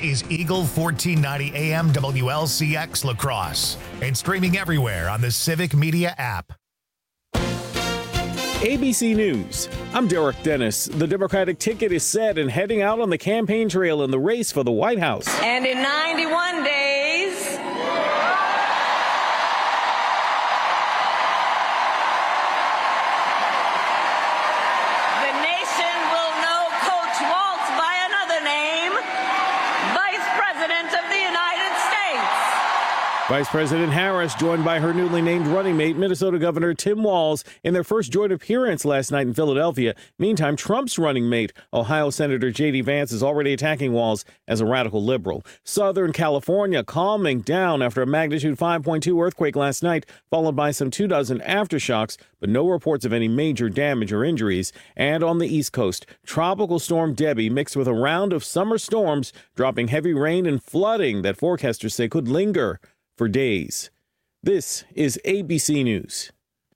is Eagle 1490 AM WLCX La Crosse and streaming everywhere on the Civic Media app. ABC News. I'm Derek Dennis. The Democratic ticket is set and heading out on the campaign trail in the race for the White House. And in 91 days, the nation will know Coach Waltz by another name, Vice President of the United States. Vice President Harris joined by her newly named running mate, Minnesota Governor Tim Walz, in their first joint appearance last night in Philadelphia. Meantime, Trump's running mate, Ohio Senator J.D. Vance, is already attacking Walz as a radical liberal. Southern California calming down after a magnitude 5.2 earthquake last night, followed by some 24 aftershocks, but no reports of any major damage or injuries. And on the East Coast, Tropical Storm Debbie mixed with a round of summer storms, dropping heavy rain and flooding that forecasters say could linger for days. This is ABC News.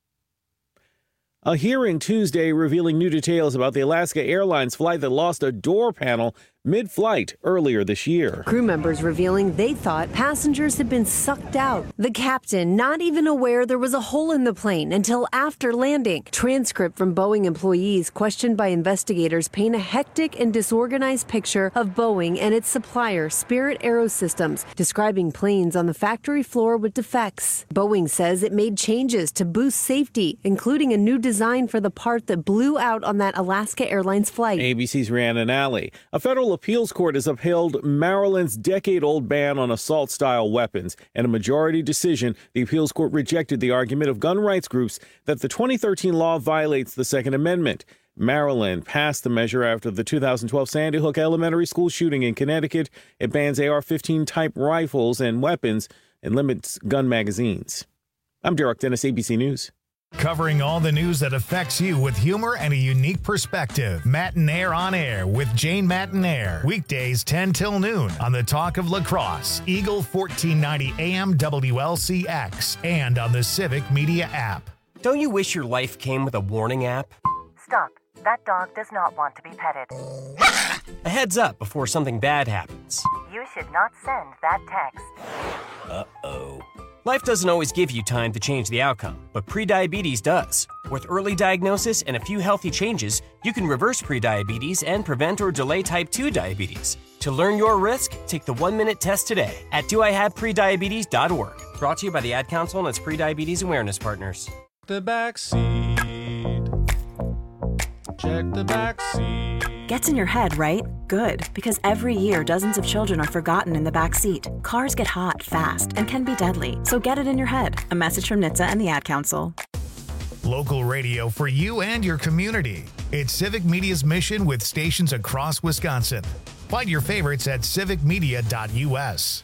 A hearing Tuesday revealing new details about the Alaska Airlines flight that lost a door panel mid-flight earlier this year. Crew members revealing they thought passengers had been sucked out. The captain not even aware there was a hole in the plane until after landing. Transcript from Boeing employees questioned by investigators paint a hectic and disorganized picture of Boeing and its supplier, Spirit Aerosystems, describing planes on the factory floor with defects. Boeing says it made changes to boost safety, including a new design for the part that blew out on that Alaska Airlines flight. ABC's Rhiannon Nally. A federal appeals court has upheld Maryland's decade-old ban on assault-style weapons. In a majority decision, the appeals court rejected the argument of gun rights groups that the 2013 law violates the Second Amendment. Maryland passed the measure after the 2012 Sandy Hook Elementary School shooting in Connecticut. It bans AR-15 type rifles and weapons and limits gun magazines. I'm Derek Dennis, ABC News. Covering all the news that affects you with humor and a unique perspective. Matinaire on Air with Jane Matinaire. Weekdays 10 till noon on the Talk of La Crosse, Eagle 1490 AM WLCX, and on the Civic Media app. Don't you wish your life came with a warning app? Stop. That dog does not want to be petted. A heads up before something bad happens. You should not send that text. Uh-oh. Life doesn't always give you time to change the outcome, but prediabetes does. With early diagnosis and a few healthy changes, you can reverse prediabetes and prevent or delay type 2 diabetes. To learn your risk, take the 1-minute test today at doihaveprediabetes.org. Brought to you by the Ad Council and its prediabetes awareness partners. The back seat. Check the back seat. Gets in your head, right? Good, because every year dozens of children are forgotten in the back seat. Cars get hot fast and can be deadly, so get it in your head. A message from NHTSA and the Ad Council. Local radio for you and your community. It's Civic Media's mission with stations across Wisconsin. Find your favorites at civicmedia.us.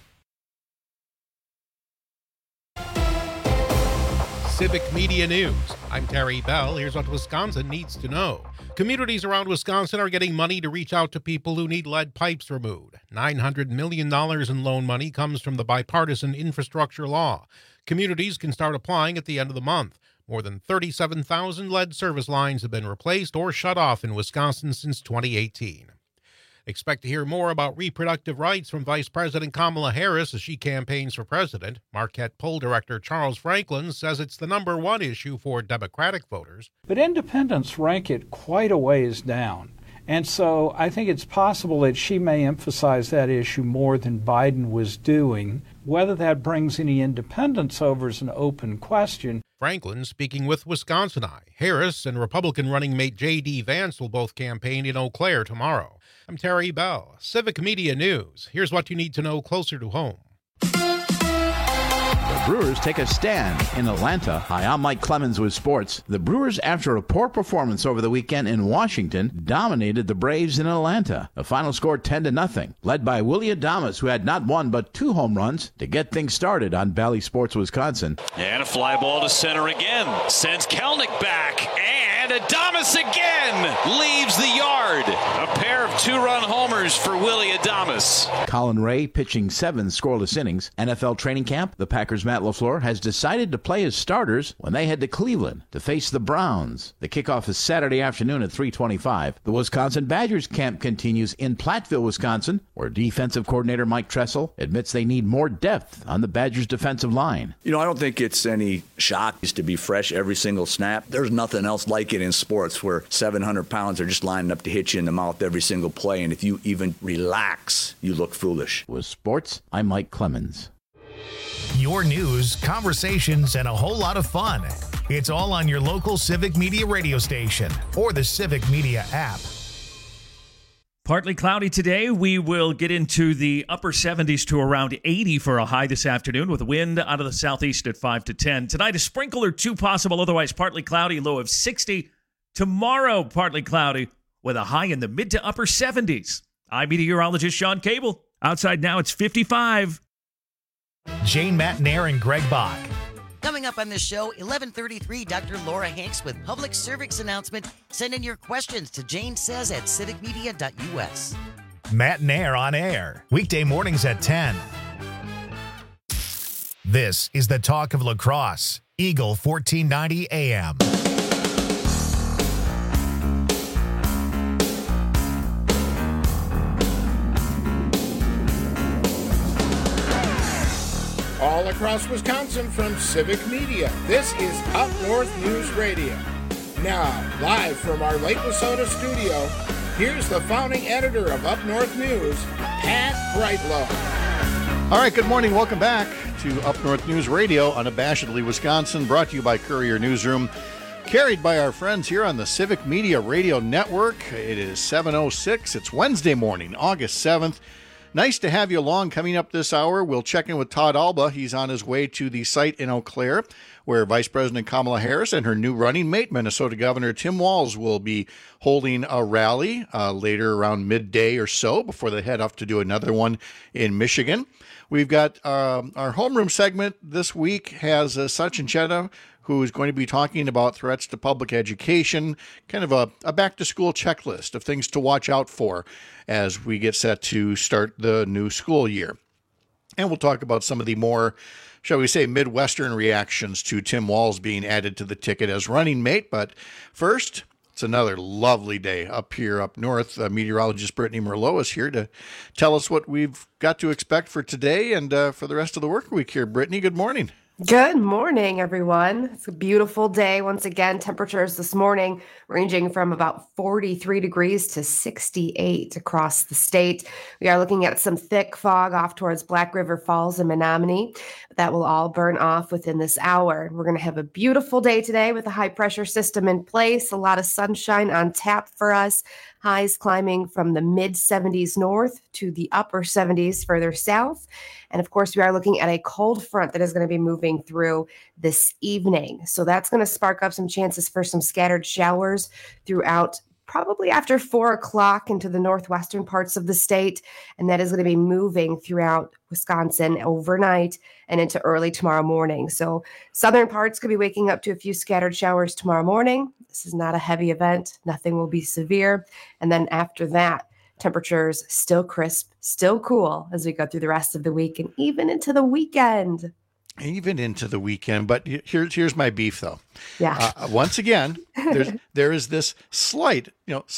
Civic Media News. I'm Terry Bell. Here's what Wisconsin needs to know. Communities around Wisconsin are getting money to reach out to people who need lead pipes removed. $900 million in loan money comes from the bipartisan infrastructure law. Communities can start applying at the end of the month. More than 37,000 lead service lines have been replaced or shut off in Wisconsin since 2018. Expect to hear more about reproductive rights from Vice President Kamala Harris as she campaigns for president. Marquette poll director Charles Franklin says it's the number one issue for Democratic voters. But independents rank it quite a ways down. And so I think it's possible that she may emphasize that issue more than Biden was doing. Whether that brings any independents over is an open question. Franklin speaking with Wisconsin Eye. Harris and Republican running mate J.D. Vance will both campaign in Eau Claire tomorrow. I'm Terry Bell, Civic Media News. Here's what you need to know closer to home. The Brewers take a stand in Atlanta. Hi, I'm Mike Clemens with sports. The Brewers, after a poor performance over the weekend in Washington, dominated the Braves in Atlanta. The final score 10-0, led by Willie Adames, who had not one but 2 home runs to get things started on Bally Sports Wisconsin. And a fly ball to center again. Sends Kelnick back. And Adames again leaves the yard. A pair of 2-run homers for Willie Adames. Colin Ray pitching 7 scoreless innings. NFL training camp, the Packers' Matt LaFleur has decided to play his starters when they head to Cleveland to face the Browns. The kickoff is Saturday afternoon at 3:25. The Wisconsin Badgers camp continues in Platteville, Wisconsin, where defensive coordinator Mike Tressel admits they need more depth on the Badgers' defensive line. I don't think it's any shock to be fresh every single snap. There's nothing else like it in sports where 700 pounds are just lining up to hit you in the mouth every single play, and if you even relax, you look foolish. With sports, I'm Mike Clemens. Your news, conversations, and a whole lot of fun. It's all on your local Civic Media radio station or the Civic Media app. Partly cloudy today. We will get into the upper 70s to around 80 for a high this afternoon with a wind out of the southeast at 5 to 10. Tonight, a sprinkle or two possible, otherwise partly cloudy, low of 60. Tomorrow, partly cloudy with a high in the mid to upper 70s. I'm meteorologist Sean Cable. Outside now, it's 55. Jane Matenaer and Greg Bach. Coming up on this show, 11:33, Dr. Laura Hanks with public service announcement. Send in your questions to janesays@civicmedia.us. Matenaer on air, weekday mornings at 10. This is the talk of La Crosse, Eagle 1490 AM. All across Wisconsin from Civic Media, this is Up North News Radio. Now, live from our Lake Wissota studio, here's the founding editor of Up North News, Pat Brightlow. All right, good morning. Welcome back to Up North News Radio, unabashedly Wisconsin, brought to you by Courier Newsroom, carried by our friends here on the Civic Media Radio Network. It is 7:06. It's Wednesday morning, August 7th. Nice to have you along. Coming up this hour, we'll check in with Todd Alba. He's on his way to the site in Eau Claire, where Vice President Kamala Harris and her new running mate, Minnesota Governor Tim Walz, will be holding a rally later around midday or so before they head off to do another one in Michigan. We've got our homeroom segment this week has Sachin Chedda, who is going to be talking about threats to public education, kind of a back-to-school checklist of things to watch out for as we get set to start the new school year. And we'll talk about some of the more, shall we say, Midwestern reactions to Tim Walz being added to the ticket as running mate. But first, it's another lovely day up here up north. Meteorologist Brittany Merlot is here to tell us what we've got to expect for today and for the rest of the work week here. Brittany, good morning. Good morning, everyone. It's a beautiful day. Once again, temperatures this morning ranging from about 43 degrees to 68 across the state. We are looking at some thick fog off towards Black River Falls and Menominee. That will all burn off within this hour. We're going to have a beautiful day today with a high pressure system in place, a lot of sunshine on tap for us. Highs climbing from the mid 70s north to the upper 70s further south. And of course, we are looking at a cold front that is going to be moving through this evening. So that's going to spark up some chances for some scattered showers throughout probably after 4 o'clock into the northwestern parts of the state. And that is going to be moving throughout Wisconsin overnight and into early tomorrow morning. So southern parts could be waking up to a few scattered showers tomorrow morning. This is not a heavy event. Nothing will be severe. And then after that, temperatures still crisp, still cool as we go through the rest of the week and even into the weekend. Even into the weekend. But here's my beef, though. Yeah. Once again, there is this slight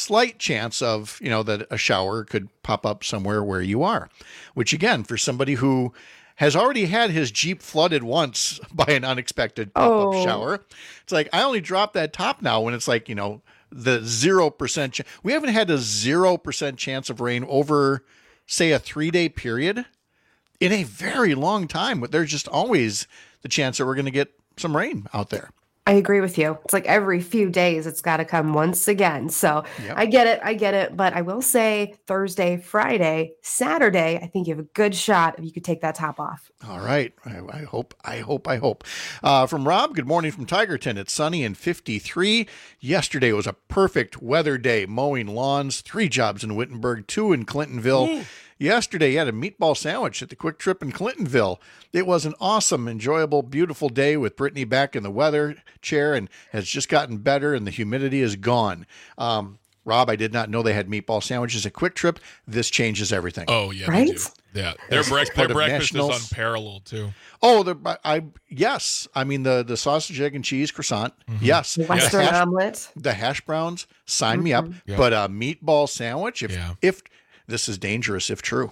chance of, that a shower could pop up somewhere where you are, which again, for somebody who has already had his Jeep flooded once by an unexpected pop-up shower, it's like, I only drop that top now when it's like, the 0%. We haven't had a 0% chance of rain over, say, a 3-day period in a very long time. But there's just always the chance that we're going to get some rain out there. I agree with you. It's like every few days it's got to come once again. So yep. I get it. But I will say Thursday, Friday, Saturday, I think you have a good shot if you could take that top off. All right. I hope. From Rob, good morning from Tigerton. It's sunny and 53. Yesterday was a perfect weather day, mowing lawns, 3 jobs in Wittenberg, 2 in Clintonville. Ooh. Yesterday, you had a meatball sandwich at the Quick Trip in Clintonville. It was an awesome, enjoyable, beautiful day with Brittany back in the weather chair and has just gotten better and the humidity is gone. Rob, I did not know they had meatball sandwiches at Quick Trip. This changes everything. Oh, yeah, right? they do. Yeah, their breakfast is unparalleled, too. Oh, yes. I mean, the sausage, egg, and cheese croissant. Mm-hmm. Yes. Western omelet. The hash browns, sign me up. Yep. But a meatball sandwich, if this is dangerous, if true.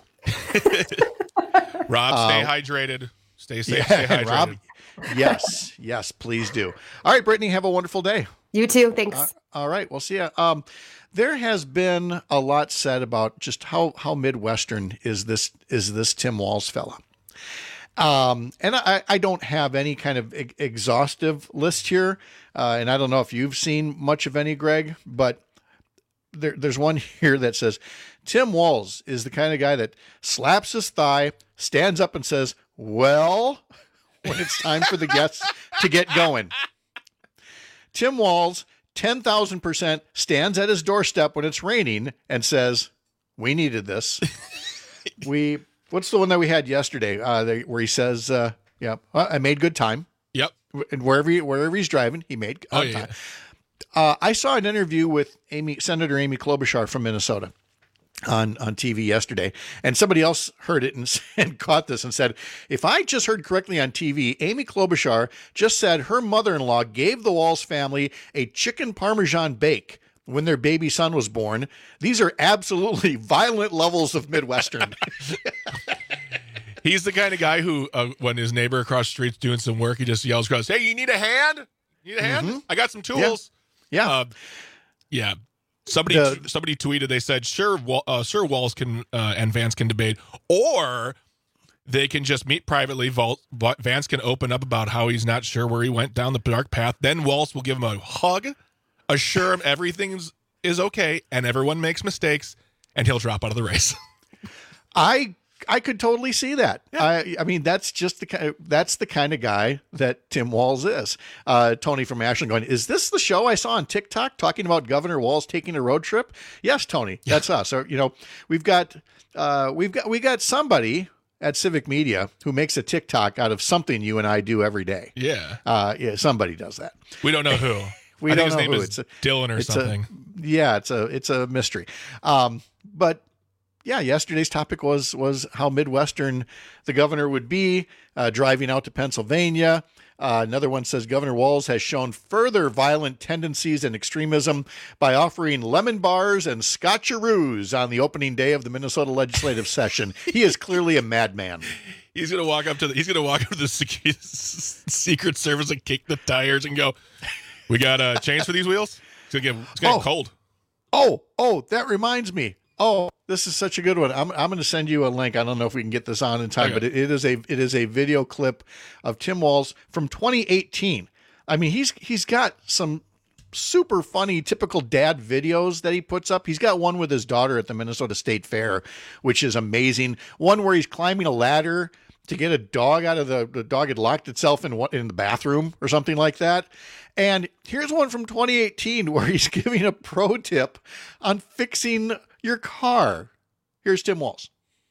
Rob, stay hydrated. Stay safe, stay hydrated. Rob, yes, please do. All right, Brittany, have a wonderful day. You too. Thanks. All right, we'll see you. There has been a lot said about just how Midwestern is this Tim Walz fella. And I don't have any kind of exhaustive list here. And I don't know if you've seen much of any, Greg, but there's one here that says, Tim Walz is the kind of guy that slaps his thigh, stands up and says, well, when it's time for the guests to get going. Tim Walz, 10,000%, stands at his doorstep when it's raining and says, we needed this. What's the one that we had yesterday where he says, I made good time. Yep. And wherever he's driving, he made time. Yeah. I saw an interview with Senator Amy Klobuchar from Minnesota on TV yesterday, and somebody else heard it and caught this and said, if I just heard correctly on TV, Amy Klobuchar just said her mother-in-law gave the Walz family a chicken Parmesan bake when their baby son was born. These are absolutely violent levels of Midwestern. He's the kind of guy who, when his neighbor across the street's doing some work, he just yells across, hey, you need a hand? You need a hand? Mm-hmm. I got some tools. Yeah. Somebody tweeted, they said, sure, Walz can and Vance can debate, or they can just meet privately. Vance can open up about how he's not sure where he went down the dark path. Then Walz will give him a hug, assure him everything is okay, and everyone makes mistakes, and he'll drop out of the race. I could totally see that. Yeah. I mean, that's the kind of guy that Tim Walz is. Tony from Ashland going, is this the show I saw on TikTok talking about Governor Walz taking a road trip? Yes, Tony, that's us. So, we've got somebody at Civic Media who makes a TikTok out of something you and I do every day. Yeah. Somebody does that. We don't know who. I think his name is Dylan or something. It's a mystery. But yeah, yesterday's topic was how Midwestern the governor would be, driving out to Pennsylvania. Another one says Governor Walz has shown further violent tendencies and extremism by offering lemon bars and scotcheroos on the opening day of the Minnesota legislative session. He is clearly a madman. He's gonna walk up to the Secret Service and kick the tires and go, "We got chains for these wheels." It's gonna get cold. Oh, that reminds me. Oh, this is such a good one. I'm going to send you a link. I don't know if we can get this on in time, but it is a video clip of Tim Walz from 2018. I mean, he's got some super funny, typical dad videos that he puts up. He's got one with his daughter at the Minnesota State Fair, which is amazing. One where he's climbing a ladder to get a dog out of the dog had locked itself in the bathroom or something like that. And here's one from 2018 where he's giving a pro tip on fixing your car. Here's Tim Walz.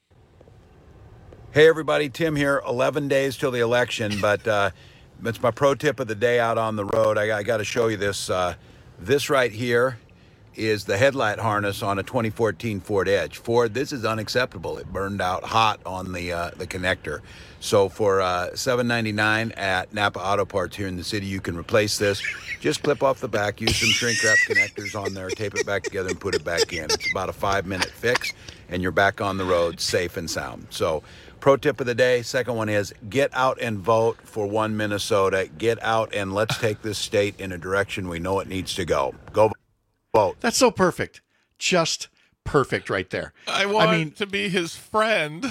Hey everybody, Tim here. 11 days till the election, but it's my pro tip of the day out on the road. I got to show you this. This right here is the headlight harness on a 2014 Ford Edge. Ford, this is unacceptable. It burned out hot on the connector. So for $7.99 at Napa Auto Parts here in the city, you can replace this. Just clip off the back, use some shrink wrap connectors on there, tape it back together and put it back in. It's about a 5-minute fix and you're back on the road safe and sound. So pro tip of the day. Second one is get out and vote for One Minnesota. Get out and let's take this state in a direction we know it needs to go. Go vote. That's so perfect. Just perfect right there. I want to be his friend.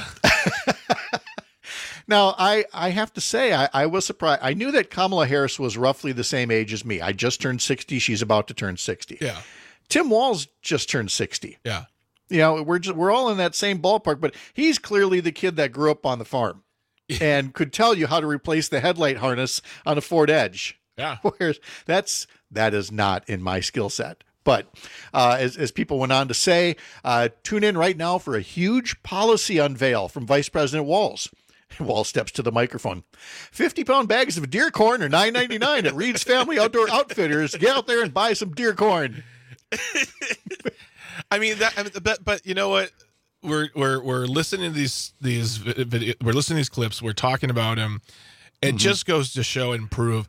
Now, I have to say, I was surprised. I knew that Kamala Harris was roughly the same age as me. I just turned 60. She's about to turn 60. Yeah. Tim Walz just turned 60. Yeah. We're all in that same ballpark, but he's clearly the kid that grew up on the farm and could tell you how to replace the headlight harness on a Ford Edge. Yeah. Whereas that is not in my skill set. But as people went on to say, tune in right now for a huge policy unveil from Vice President Walz. Walz steps to the microphone. 50-pound bags of deer corn are $9.99 at Reed's Family Outdoor Outfitters. Get out there and buy some deer corn. I mean, but you know what? We're listening to these we're listening to these clips. We're talking about him. It just goes to show and prove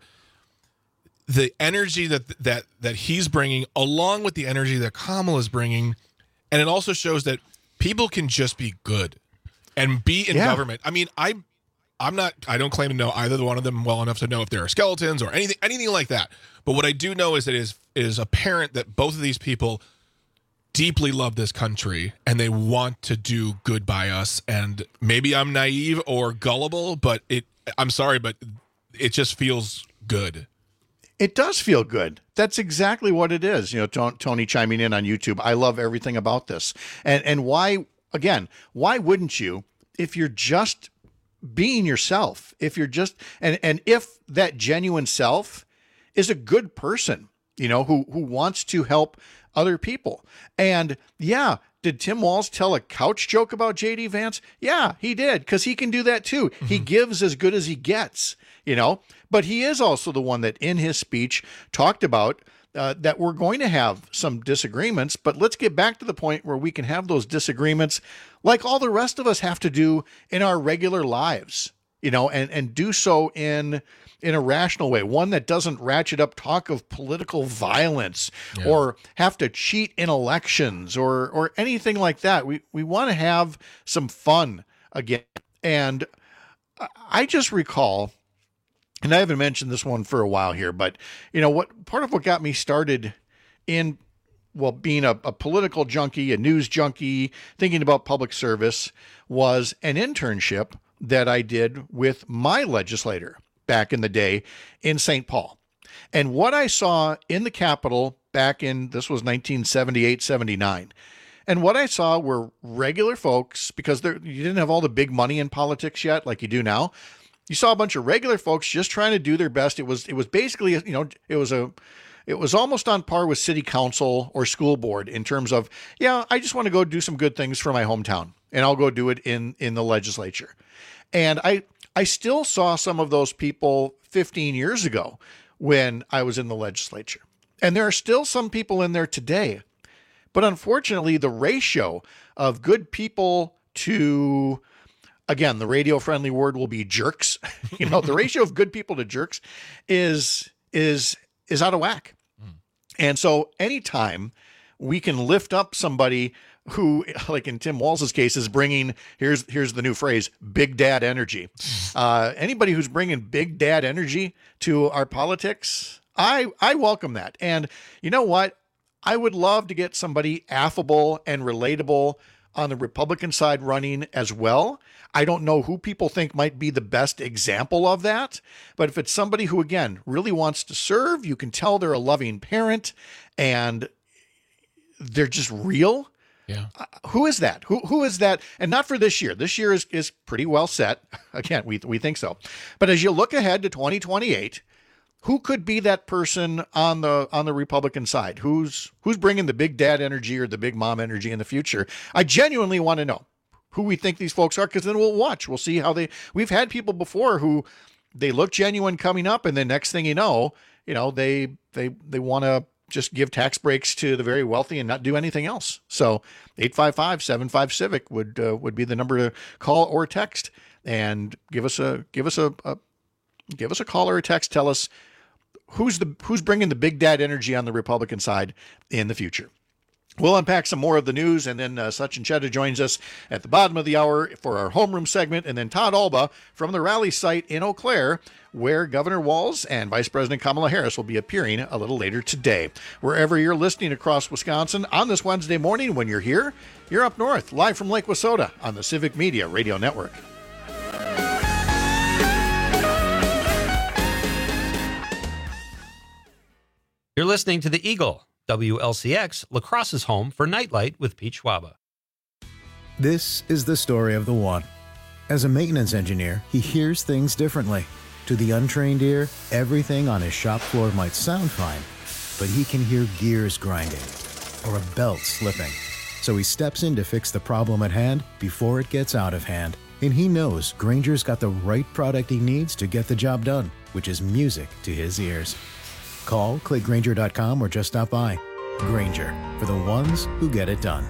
the energy that he's bringing, along with the energy that Kamala is bringing, and it also shows that people can just be good and be in government. I mean, I don't claim to know either one of them well enough to know if there are skeletons or anything like that. But what I do know is that it is apparent that both of these people deeply love this country and they want to do good by us. And maybe I'm naive or gullible, but I'm sorry, but it just feels good. It does feel good. That's exactly what it is. You know, Tony chiming in on YouTube. I love everything about this. And why wouldn't you, if you're just being yourself, if you're just, and if that genuine self is a good person, you know, who wants to help other people. And yeah, did Tim Walz tell a couch joke about J.D. Vance? Yeah, he did, because he can do that too. He gives as good as he gets, you know, but he is also the one that in his speech talked about that we're going to have some disagreements, but let's get back to the point where we can have those disagreements like all the rest of us have to do in our regular lives, you know, and do so in a rational way, one that doesn't ratchet up talk of political violence or have to cheat in elections or anything like that. We want to have some fun again. And I just recall, and I haven't mentioned this one for a while here, but you know what, part of what got me started in, well, being a political junkie, a news junkie, thinking about public service was an internship that I did with my legislator back in the day in St. Paul. And what I saw in the Capitol back in, this was 1978, 79. And what I saw were regular folks, because you didn't have all the big money in politics yet like you do now. You saw a bunch of regular folks just trying to do their best. It was basically, you know, it was almost on par with city council or school board in terms of, yeah, I just want to go do some good things for my hometown and I'll go do it in the legislature. And I still saw some of those people 15 years ago when I was in the legislature. And there are still some people in there today. But unfortunately, the ratio of good people to, again, the radio-friendly word will be jerks. You know, the ratio of good people to jerks is out of whack. And so anytime we can lift up somebody who, like in Tim Walz's case, is bringing, here's the new phrase, big dad energy. Anybody who's bringing big dad energy to our politics, I welcome that. And you know what? I would love to get somebody affable and relatable on the Republican side running as well. I don't know who people think might be the best example of that, but if it's somebody who, again, really wants to serve, you can tell they're a loving parent and they're just real. Yeah. Who is that? Who is that? And not for this year. This year is pretty well set. Again, we think so. But as you look ahead to 2028, who could be that person on the Republican side? Who's bringing the big dad energy or the big mom energy in the future? I genuinely want to know who we think these folks are, because then we'll watch. We'll see how we've had people before who they look genuine coming up, and the next thing you know, they want to just give tax breaks to the very wealthy and not do anything else. So 855-75-CIVIC would be the number to call or text, and give us a call or a text. Tell us who's bringing the big dad energy on the Republican side in the future. We'll unpack some more of the news, and then Sachin Chedda joins us at the bottom of the hour for our homeroom segment, and then Todd Alba from the rally site in Eau Claire, where Governor Walz and Vice President Kamala Harris will be appearing a little later today. Wherever you're listening across Wisconsin on this Wednesday morning, when you're here, you're up north, live from Lake Wissota on the Civic Media Radio Network. You're listening to The Eagle, WLCX, La Crosse's home for Nightlight with Pete Schwaba. This is the story of the one. As a maintenance engineer, he hears things differently. To the untrained ear, everything on his shop floor might sound fine, but he can hear gears grinding or a belt slipping. So he steps in to fix the problem at hand before it gets out of hand. And he knows Grainger's got the right product he needs to get the job done, which is music to his ears. Call, click Grainger.com, or just stop by. Grainger, for the ones who get it done.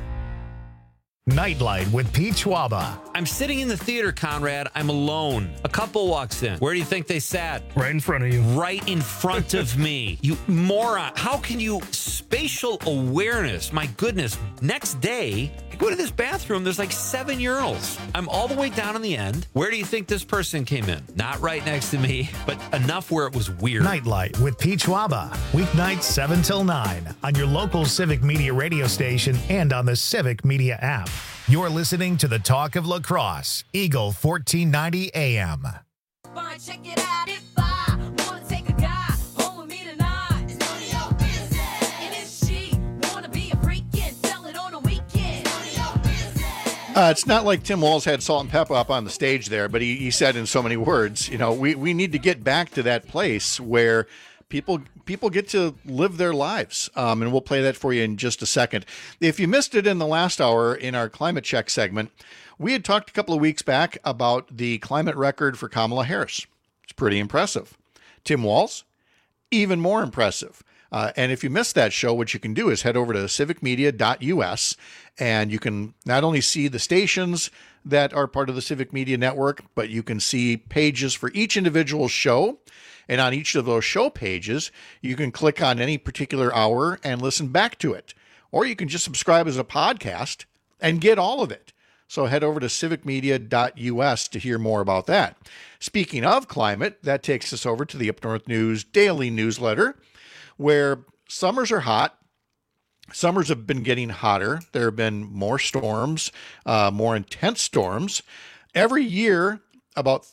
Nightlight with Pete Schwaba. I'm sitting in the theater, Conrad. I'm alone. A couple walks in. Where do you think they sat? Right in front of you. Right in front of me. You moron. How can you... Spatial awareness. My goodness. Next day, I go to this bathroom. There's like 7 urinals. I'm all the way down in the end. Where do you think this person came in? Not right next to me, but enough where it was weird. Nightlight with Pete Schwaba. Weeknights 7 till 9 on your local Civic Media radio station and on the Civic Media app. You're listening to the Talk of La Crosse, Eagle 1490 AM. Fine, check it out. If I want to take a guy home with me tonight, it's none of your business. And if she want to be a freak and sell it on a weekend, it's none of your business. It's not like Tim Walz had Salt and Pepper up on the stage there, but he said in so many words, we need to get back to that place where people get to live their lives. And we'll play that for you in just a second. If you missed it in the last hour in our climate check segment, we had talked a couple of weeks back about the climate record for Kamala Harris. It's pretty impressive. Tim Walz, even more impressive. And if you missed that show, what you can do is head over to civicmedia.us, and you can not only see the stations that are part of the Civic Media Network, but you can see pages for each individual show. And on each of those show pages, you can click on any particular hour and listen back to it. Or you can just subscribe as a podcast and get all of it. So head over to civicmedia.us to hear more about that. Speaking of climate, that takes us over to the Up North News daily newsletter, where summers are hot. Summers have been getting hotter. There have been more storms, more intense storms. Every year, about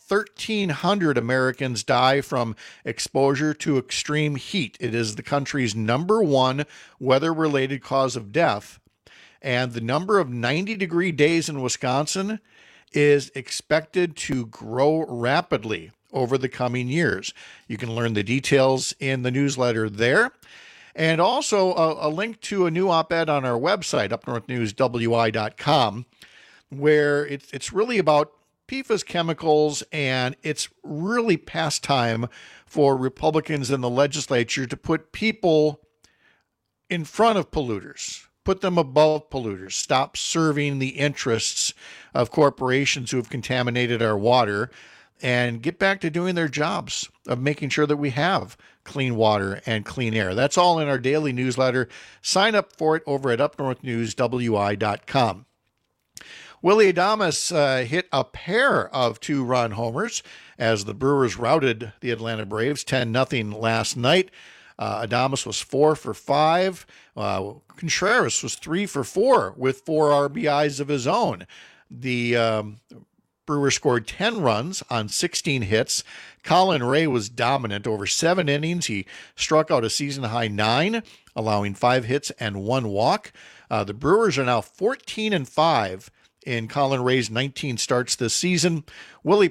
1,300 Americans die from exposure to extreme heat. It is the country's #1 weather-related cause of death. And the number of 90-degree days in Wisconsin is expected to grow rapidly over the coming years. You can learn the details in the newsletter there. And also a link to a new op-ed on our website, upnorthnewswi.com, where it's really about PFAS chemicals, and it's really past time for Republicans in the legislature to put people in front of polluters, put them above polluters, stop serving the interests of corporations who have contaminated our water, and get back to doing their jobs of making sure that we have clean water and clean air. That's all in our daily newsletter. Sign up for it over at upnorthnewswi.com. Willy Adames hit a pair of 2-run homers as the Brewers routed the Atlanta Braves 10-0 last night. Adames was 4 for 5. Contreras was 3 for 4 with 4 RBIs of his own. The Brewers scored 10 runs on 16 hits. Colin Ray was dominant over 7 innings. He struck out a season-high 9, allowing 5 hits and 1 walk. The Brewers are now 14-5 in Colin Ray's 19 starts this season. Freddie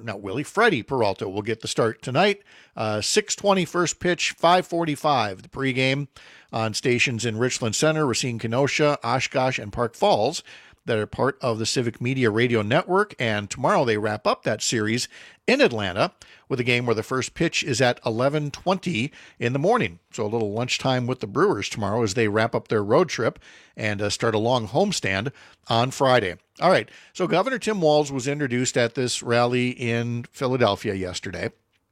Peralta will get the start tonight. 6:20 first pitch, 5:45 the pregame on stations in Richland Center, Racine, Kenosha, Oshkosh, and Park Falls that are part of the Civic Media Radio Network. And tomorrow they wrap up that series in Atlanta with a game where the first pitch is at 11:20 in the morning. So a little lunchtime with the Brewers tomorrow as they wrap up their road trip and start a long homestand on Friday. All right, so Governor Tim Walz was introduced at this rally in Philadelphia yesterday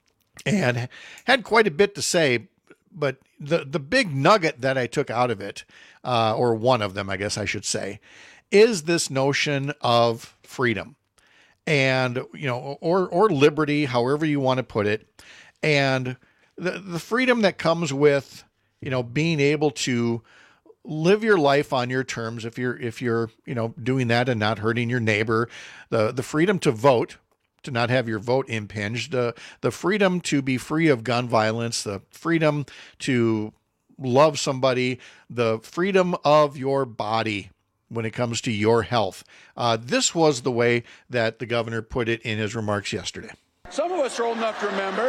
and had quite a bit to say, but the big nugget that I took out of it, or one of them, I guess I should say, is this notion of freedom and, or liberty, however you want to put it. And the freedom that comes with, being able to live your life on your terms. If you're, doing that and not hurting your neighbor, the freedom to vote, to not have your vote impinged, the freedom to be free of gun violence, the freedom to love somebody, the freedom of your body when it comes to your health. This was the way that the governor put it in his remarks yesterday. Some of us are old enough to remember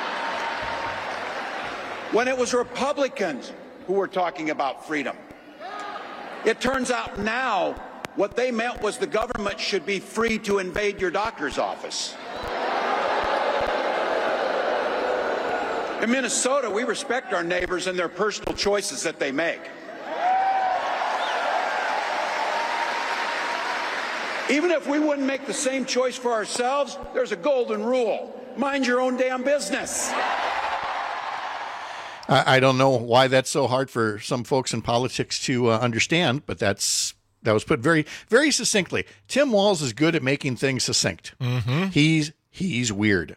when it was Republicans who were talking about freedom. It turns out now what they meant was the government should be free to invade your doctor's office. In Minnesota, we respect our neighbors and their personal choices that they make. Even if we wouldn't make the same choice for ourselves, there's a golden rule. Mind your own damn business. I don't know why that's so hard for some folks in politics to understand, but that was put very, very succinctly. Tim Walz is good at making things succinct. Mm-hmm. He's weird,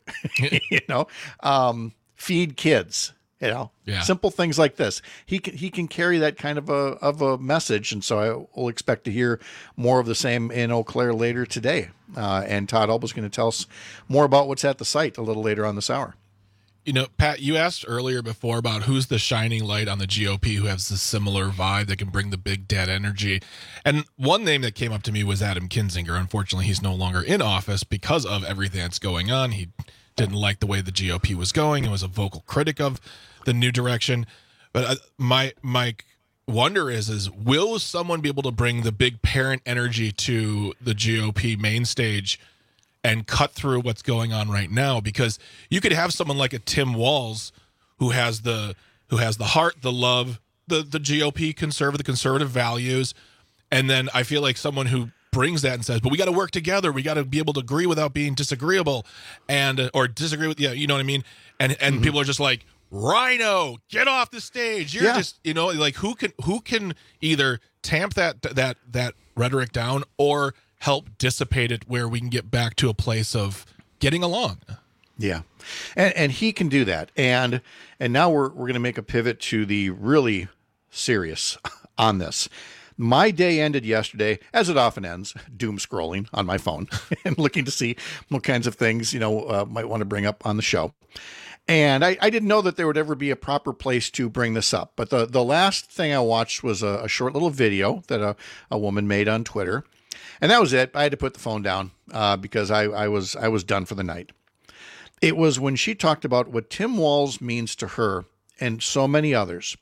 feed kids, simple things like this. He can carry that kind of a message. And so I will expect to hear more of the same in Eau Claire later today. And Todd Alba's going to tell us more about what's at the site a little later on this hour. Pat, you asked earlier before about who's the shining light on the GOP who has the similar vibe that can bring the big dad energy. And one name that came up to me was Adam Kinzinger. Unfortunately, he's no longer in office because of everything that's going on. He didn't like the way the GOP was going and was a vocal critic of the new direction. But my wonder is will someone be able to bring the big parent energy to the GOP main stage and cut through what's going on right now? Because you could have someone like a Tim Walz who has the heart, the love, the GOP conservative values, and then I feel like someone who brings that and says, but we got to work together, we got to be able to agree without being disagreeable, and or disagree with, you know what I mean, and people are just like, Rhino, get off the stage. You're just, like who can either tamp that rhetoric down or help dissipate it where we can get back to a place of getting along. Yeah. And he can do that. And now we're going to make a pivot to the really serious on this. My day ended yesterday, as it often ends, doom scrolling on my phone and looking to see what kinds of things, might want to bring up on the show. And I didn't know that there would ever be a proper place to bring this up. But the last thing I watched was a short little video that a woman made on Twitter. And that was it. I had to put the phone down because I was done for the night. It was when she talked about what Tim Walz means to her and so many others.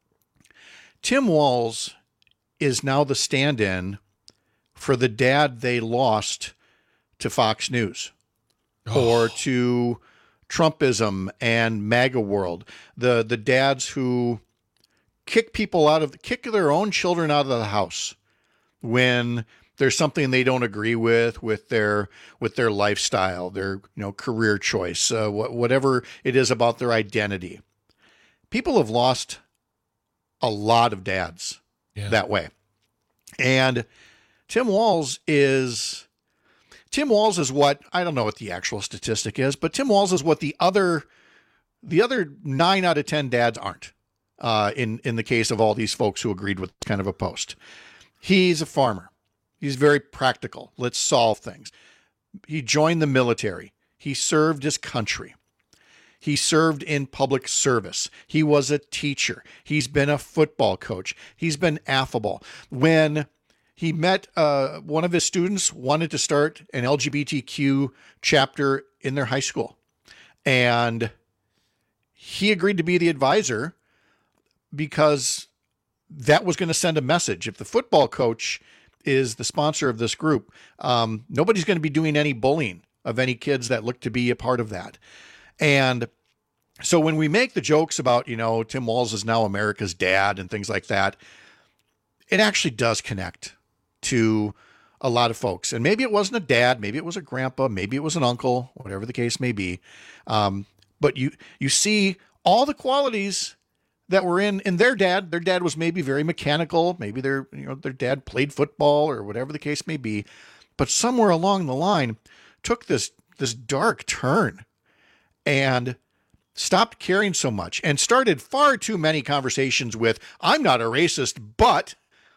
Tim Walz is now the stand-in for the dad they lost to Fox News or to Trumpism and MAGA world. The dads who kick their own children out of the house when there's something they don't agree with their lifestyle, their career choice, whatever it is about their identity. People have lost a lot of dads that way. And Tim Walz is what, I don't know what the actual statistic is, but Tim Walz is what the other 9 out of 10 dads aren't, in the case of all these folks who agreed with kind of a post. He's a farmer. He's very practical. Let's solve things. He joined the military. He served his country. He served in public service. He was a teacher. He's been a football coach. He's been affable. When he met one of his students, wanted to start an LGBTQ chapter in their high school. And he agreed to be the advisor because that was going to send a message. If the football coach is the sponsor of this group, nobody's going to be doing any bullying of any kids that look to be a part of that. And so when we make the jokes about, Tim Walz is now America's dad and things like that, it actually does connect to a lot of folks. And maybe it wasn't a dad, maybe it was a grandpa, maybe it was an uncle, whatever the case may be. But you see all the qualities that were in their dad. Their dad was maybe very mechanical. Maybe their dad played football or whatever the case may be. But somewhere along the line took this dark turn and stopped caring so much and started far too many conversations with, I'm not a racist, but,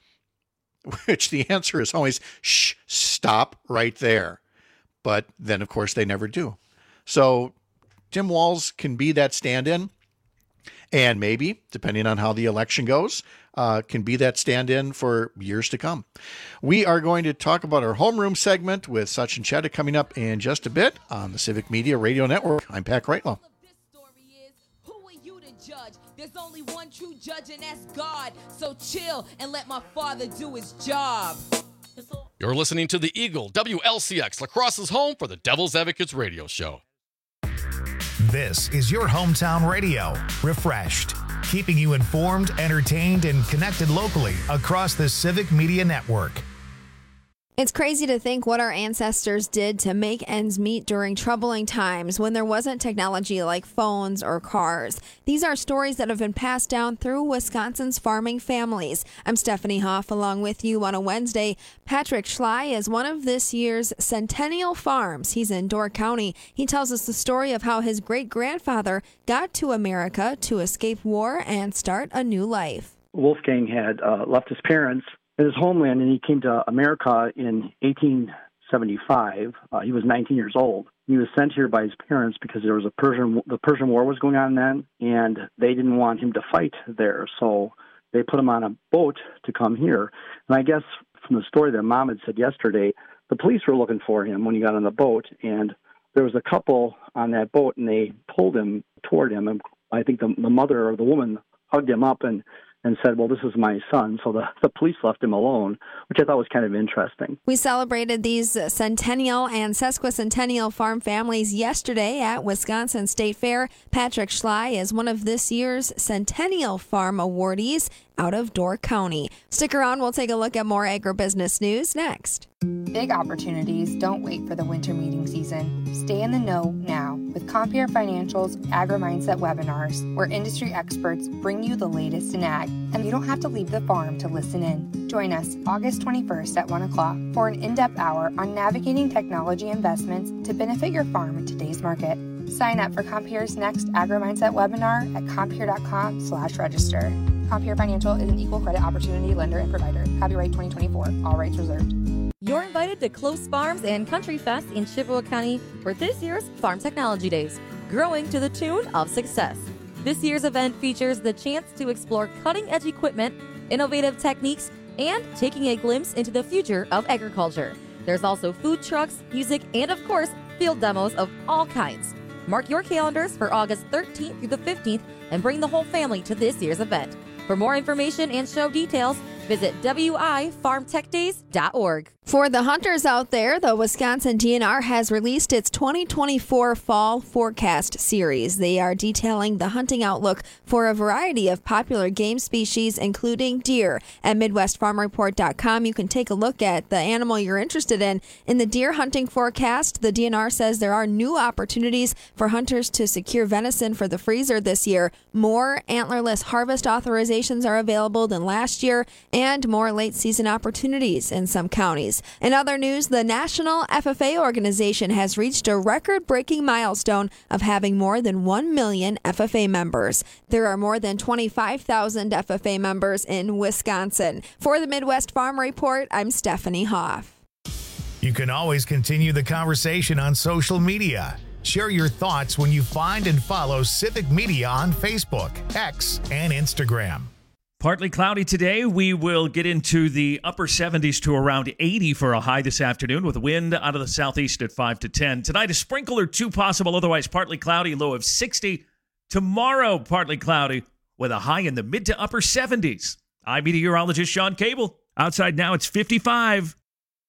which the answer is always, shh, stop right there. But then, of course, they never do. So Tim Walz can be that stand-in. And maybe, depending on how the election goes, can be that stand-in for years to come. We are going to talk about our homeroom segment with Sachin Chetta coming up in just a bit on the Civic Media Radio Network. I'm Pat Kreitlow. Who are you to judge? There's only one true judge, and that's God. So chill and let my Father do his job. You're listening to the Eagle WLCX, La Crosse's home for the Devil's Advocates radio show. This is your hometown radio, Refreshed, keeping you informed, entertained, and connected locally across the Civic Media Network. It's crazy to think what our ancestors did to make ends meet during troubling times when there wasn't technology like phones or cars. These are stories that have been passed down through Wisconsin's farming families. I'm Stephanie Hoff along with you on a Wednesday. Patrick Schley is one of this year's Centennial Farms. He's in Door County. He tells us the story of how his great-grandfather got to America to escape war and start a new life. Wolfgang had left his parents at his homeland, and he came to America in 1875. He was 19 years old. He was sent here by his parents because there was the Persian War was going on then, and they didn't want him to fight there. So they put him on a boat to come here. And I guess from the story that Mom had said yesterday, the police were looking for him when he got on the boat, and there was a couple on that boat, and they pulled him toward him. And I think the mother or the woman hugged him up and said, well, this is my son. So the police left him alone, which I thought was kind of interesting. We celebrated these centennial and sesquicentennial farm families yesterday at Wisconsin State Fair. Patrick Schley is one of this year's Centennial Farm awardees out of Door County. Stick around. We'll take a look at more agribusiness news next. Big opportunities don't wait for the winter meeting season. Stay in the know now with Compeer Financial's Agri-Mindset webinars, where industry experts bring you the latest in ag, and you don't have to leave the farm to listen in. Join us August 21st at 1 o'clock for an in-depth hour on navigating technology investments to benefit your farm in today's market. Sign up for Compeer's next Agri-Mindset webinar at compeer.com/register. Compeer Financial is an equal credit opportunity lender and provider. Copyright 2024. All rights reserved. You're invited to Close Farms and Country Fest in Chippewa County for this year's Farm Technology Days, growing to the tune of success. This year's event features the chance to explore cutting-edge equipment, innovative techniques, and taking a glimpse into the future of agriculture. There's also food trucks, music, and of course, field demos of all kinds. Mark your calendars for August 13th through the 15th and bring the whole family to this year's event. For more information and show details, visit wifarmtechdays.org. For the hunters out there, the Wisconsin DNR has released its 2024 Fall Forecast Series. They are detailing the hunting outlook for a variety of popular game species, including deer. At MidwestFarmReport.com, you can take a look at the animal you're interested in. In the deer hunting forecast, the DNR says there are new opportunities for hunters to secure venison for the freezer this year. More antlerless harvest authorizations are available than last year, and more late-season opportunities in some counties. In other news, the National FFA Organization has reached a record-breaking milestone of having more than 1 million FFA members. There are more than 25,000 FFA members in Wisconsin. For the Midwest Farm Report, I'm Stephanie Hoff. You can always continue the conversation on social media. Share your thoughts when you find and follow Civic Media on Facebook, X, and Instagram. Partly cloudy today. We will get into the upper 70s to around 80 for a high this afternoon with wind out of the southeast at 5 to 10. Tonight, a sprinkle or two possible, otherwise partly cloudy, low of 60. Tomorrow, partly cloudy with a high in the mid to upper 70s. I'm meteorologist Sean Cable. Outside now, it's 55.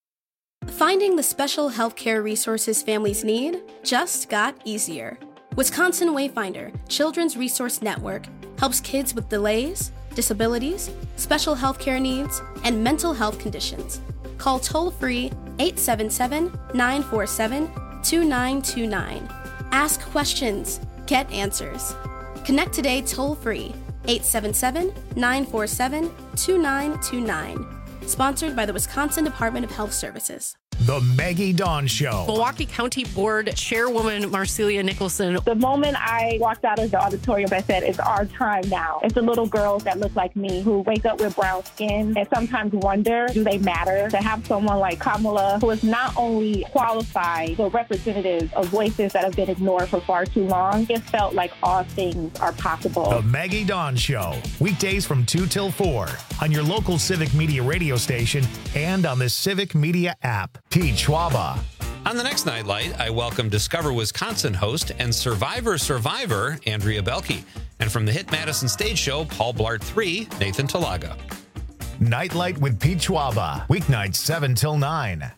Finding the special healthcare resources families need just got easier. Wisconsin Wayfinder Children's Resource Network helps kids with delays, disabilities, special healthcare needs, and mental health conditions. Call toll-free 877-947-2929. Ask questions. Get answers. Connect today toll-free 877-947-2929. Sponsored by the Wisconsin Department of Health Services. The Maggie Dawn Show. Milwaukee County Board Chairwoman Marcelia Nicholson. The moment I walked out of the auditorium, I said, it's our time now. It's the little girls that look like me who wake up with brown skin and sometimes wonder, do they matter? To have someone like Kamala, who is not only qualified, but representative of voices that have been ignored for far too long, it felt like all things are possible. The Maggie Dawn Show. Weekdays from 2 till 4 on your local Civic Media radio station and on the Civic Media app. Pete Schwaba. On the next Nightlight, I welcome Discover Wisconsin host and Survivor Andrea Belke. And from the hit Madison Stage Show, Paul Blart 3, Nathan Talaga. Nightlight with Pete Schwaba. Weeknights 7 till 9.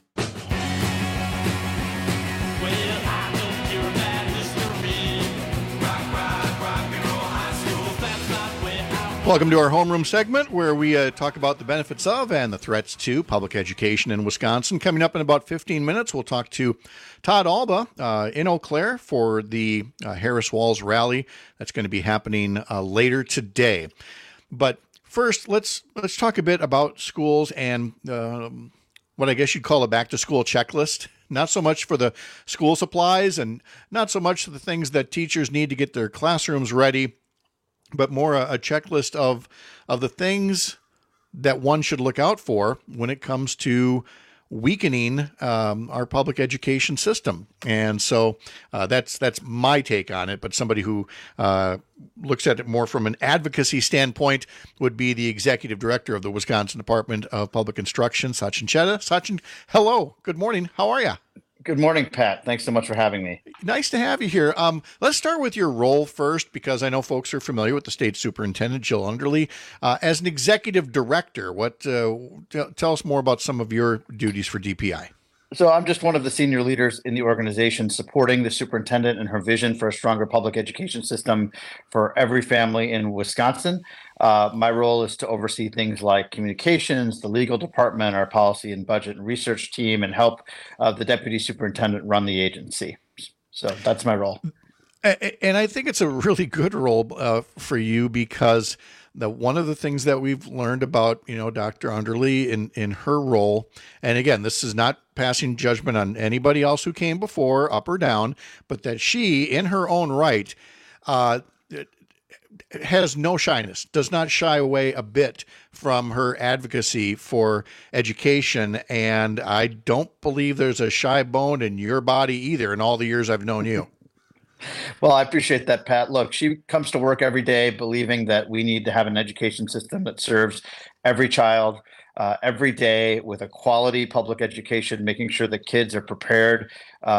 Welcome to our homeroom segment where we talk about the benefits of and the threats to public education in Wisconsin. Coming up in about 15 minutes, we'll talk to Todd Alba in Eau Claire for the Harris Walls rally that's going to be happening later today. But first, let's talk a bit about schools and what I guess you'd call a back-to-school checklist. Not so much for the school supplies and not so much for the things that teachers need to get their classrooms ready, but more a checklist of the things that one should look out for when it comes to weakening our public education system. And so that's my take on it. But somebody who looks at it more from an advocacy standpoint would be the executive director of the Wisconsin Department of Public Instruction, Sachin Chheda. Sachin, hello. Good morning. How are you? Good morning, Pat. Thanks so much for having me. Nice to have you here. Let's start with your role first, because I know folks are familiar with the state superintendent, Jill Underly. As an executive director, tell us more about some of your duties for DPI. So I'm just one of the senior leaders in the organization supporting the superintendent and her vision for a stronger public education system for every family in Wisconsin. My role is to oversee things like communications, the legal department, our policy and budget and research team, and help the deputy superintendent run the agency. So that's my role. And I think it's a really good role for you, because one of the things that we've learned about, Dr. Underly in her role, and again, this is not passing judgment on anybody else who came before, up or down, but that she, in her own right, has no shyness, does not shy away a bit from her advocacy for education. And I don't believe there's a shy bone in your body either in all the years I've known you. Well, I appreciate that, Pat. Look, she comes to work every day believing that we need to have an education system that serves every child every day with a quality public education, making sure that kids are prepared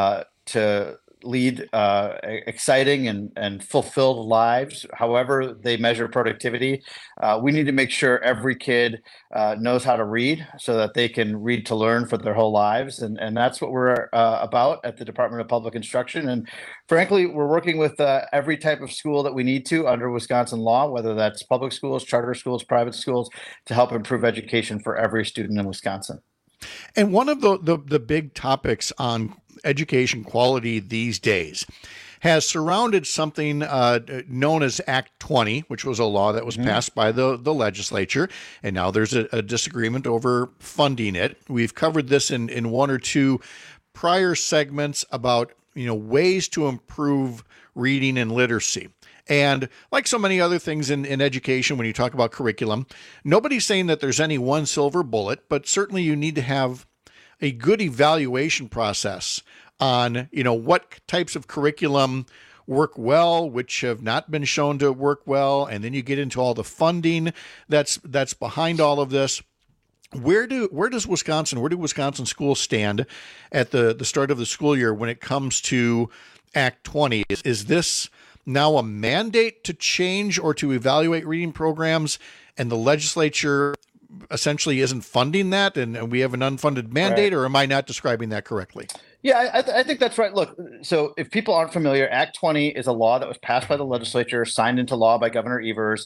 to lead exciting and fulfilled lives, however they measure productivity. We need to make sure every kid knows how to read so that they can read to learn for their whole lives. And that's what we're about at the Department of Public Instruction. And frankly, we're working with every type of school that we need to under Wisconsin law, whether that's public schools, charter schools, private schools, to help improve education for every student in Wisconsin. And one of the big topics on education quality these days has surrounded something known as Act 20, which was a law that was passed by the legislature, and now there's a disagreement over funding it. We've covered this in one or two prior segments about ways to improve reading and literacy. And like so many other things in education, when you talk about curriculum, nobody's saying that there's any one silver bullet, but certainly you need to have a good evaluation process on, what types of curriculum work well, which have not been shown to work well. And then you get into all the funding that's behind all of this. Where do Wisconsin schools stand at the start of the school year when it comes to Act 20? Is this now a mandate to change or to evaluate reading programs, and the legislature essentially isn't funding that, and we have an unfunded mandate, or am I not describing that correctly? Yeah, I think that's right. Look, so if people aren't familiar, Act 20 is a law that was passed by the legislature, signed into law by Governor Evers.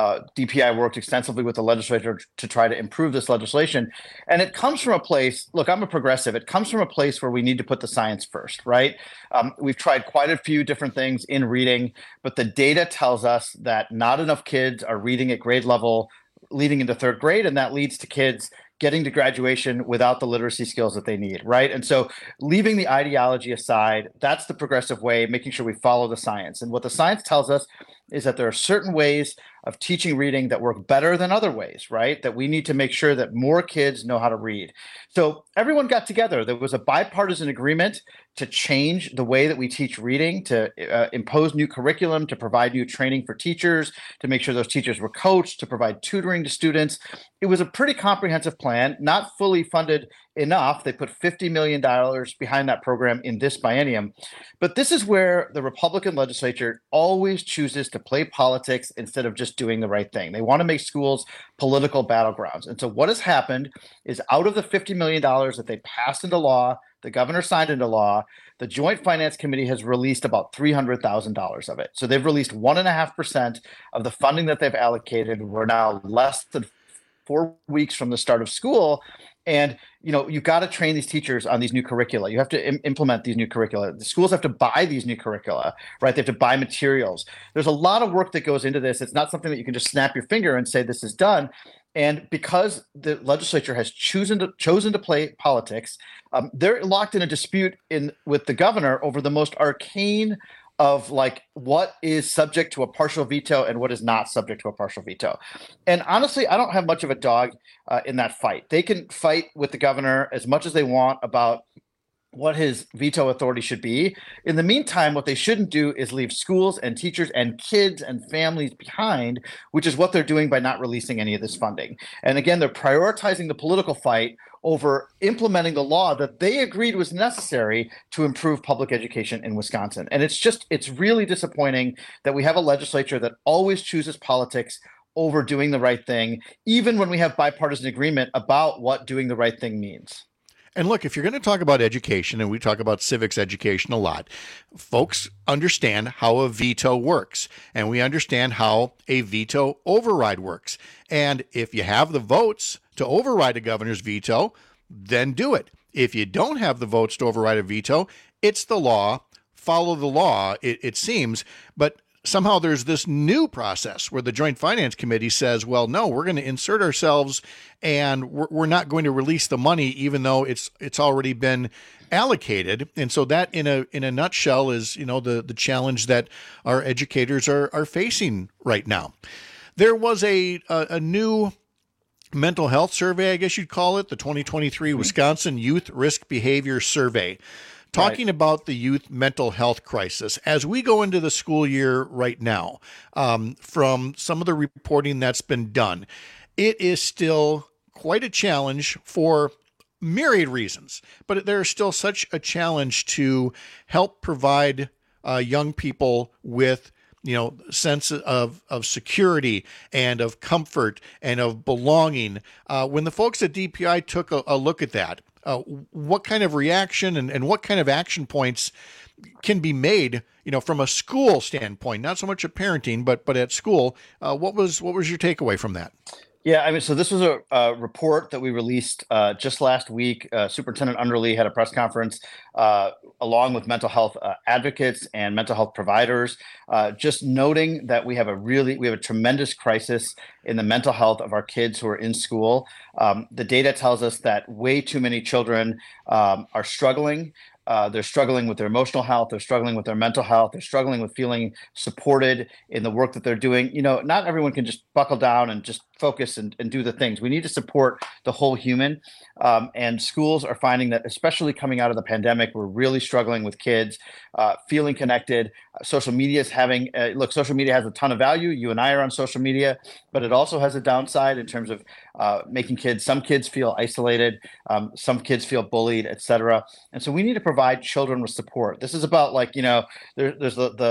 DPI worked extensively with the legislature to try to improve this legislation. And it comes from a place, look, I'm a progressive. It comes from a place where we need to put the science first, right? We've tried quite a few different things in reading, but the data tells us that not enough kids are reading at grade level leading into third grade, and that leads to kids getting to graduation without the literacy skills that they need, right? And so leaving the ideology aside, that's the progressive way, making sure we follow the science. And what the science tells us is that there are certain ways of teaching reading that work better than other ways, right? That we need to make sure that more kids know how to read. So everyone got together. There was a bipartisan agreement to change the way that we teach reading, to impose new curriculum, to provide new training for teachers, to make sure those teachers were coached, to provide tutoring to students. It was a pretty comprehensive plan, not fully funded enough. They put $50 million behind that program in this biennium. But this is where the Republican legislature always chooses to play politics instead of just doing the right thing. They want to make schools political battlegrounds. And so what has happened is, out of the $50 million that they passed into law, the governor signed into law, The Joint Finance Committee has released about $300,000 of it. So they've released 1.5% of the funding that they've allocated. We're now less than 4 weeks from the start of school. And, you've got to train these teachers on these new curricula. You have to implement these new curricula. The schools have to buy these new curricula, right? They have to buy materials. There's a lot of work that goes into this. It's not something that you can just snap your finger and say this is done. And because the legislature has chosen to play politics, they're locked in a dispute with the governor over the most arcane of what is subject to a partial veto and what is not subject to a partial veto. And honestly, I don't have much of a dog in that fight. They can fight with the governor as much as they want about what his veto authority should be. In the meantime, what they shouldn't do is leave schools and teachers and kids and families behind, which is what they're doing by not releasing any of this funding. And again, they're prioritizing the political fight over implementing the law that they agreed was necessary to improve public education in Wisconsin. And it's really disappointing that we have a legislature that always chooses politics over doing the right thing, even when we have bipartisan agreement about what doing the right thing means. And look, if you're going to talk about education, and we talk about civics education a lot, folks understand how a veto works, and we understand how a veto override works. And if you have the votes to override a governor's veto, then do it. If you don't have the votes to override a veto, it's the law. Follow the law, it seems. But somehow there's this new process where the Joint Finance Committee says, well, no, we're going to insert ourselves and we're not going to release the money, even though it's already been allocated. And so that in a nutshell is, the challenge that our educators are facing right now. There was a new mental health survey, I guess you'd call it, the 2023 Wisconsin Youth Risk Behavior Survey, talking about the youth mental health crisis as we go into the school year right now. From some of the reporting that's been done, it is still quite a challenge for myriad reasons, but there is still such a challenge to help provide young people with sense of security and of comfort and of belonging. When the folks at DPI took a look at that, what kind of reaction and what kind of action points can be made, from a school standpoint, not so much a parenting, but at school, what was your takeaway from that? Yeah, so this was a report that we released just last week. Superintendent Underly had a press conference along with mental health advocates and mental health providers, just noting that we have a tremendous crisis in the mental health of our kids who are in school. The data tells us that way too many children are struggling. They're struggling with their emotional health. They're struggling with their mental health. They're struggling with feeling supported in the work that they're doing. Not everyone can just buckle down and just focus and do the things. We need to support the whole human. And schools are finding that, especially coming out of the pandemic, we're really struggling with kids feeling connected. Social media is social media has a ton of value. You and I are on social media, but it also has a downside in terms of making some kids feel isolated, some kids feel bullied, etc. And so we need to provide children with support. This is about there's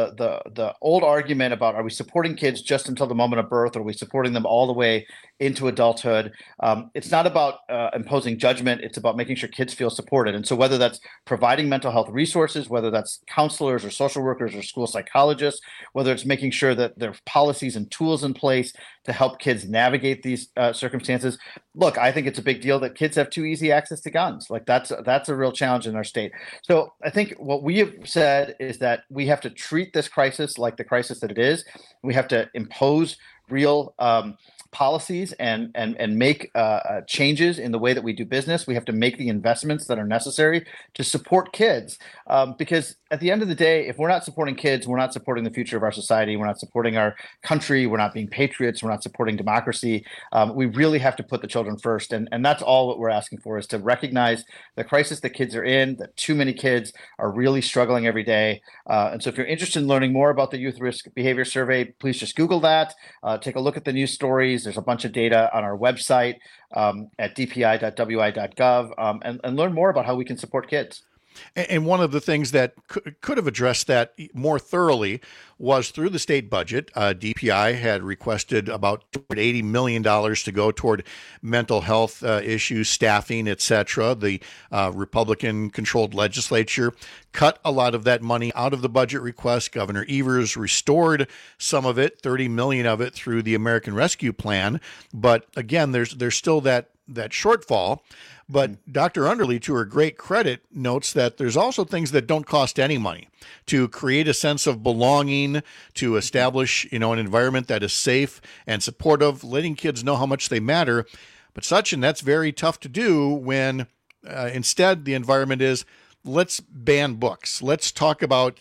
the old argument about, are we supporting kids just until the moment of birth, or are we supporting them all the way into adulthood? It's not about imposing judgment. It's about making sure kids feel supported. And so whether that's providing mental health resources, whether that's counselors or social workers or school psychologists, whether it's making sure that there are policies and tools in place to help kids navigate these circumstances. Look, I think it's a big deal that kids have too easy access to guns. That's a real challenge in our state. So I think what we have said is that we have to treat this crisis like the crisis that it is. We have to impose real policies and make changes in the way that we do business. We have to make the investments that are necessary to support kids, because at the end of the day, if we're not supporting kids, we're not supporting the future of our society. We're not supporting our country. We're not being patriots. We're not supporting democracy. We really have to put the children first, and that's all what we're asking for, is to recognize the crisis that kids are in, that too many kids are really struggling every day. And so if you're interested in learning more about the Youth Risk Behavior Survey, please just Google that. Take a look at the news stories. There's a bunch of data on our website at dpi.wi.gov, and learn more about how we can support kids. And one of the things that could have addressed that more thoroughly was through the state budget. DPI had requested about $80 million to go toward mental health issues, staffing, etc. The Republican-controlled legislature cut a lot of that money out of the budget request. Governor Evers restored some of it, $30 million of it, through the American Rescue Plan. But again, there's still that shortfall. But Dr. Underly, to her great credit, notes that there's also things that don't cost any money to create a sense of belonging, to establish, an environment that is safe and supportive, letting kids know how much they matter. But Sachin, that's very tough to do when instead the environment is, let's ban books. Let's talk about,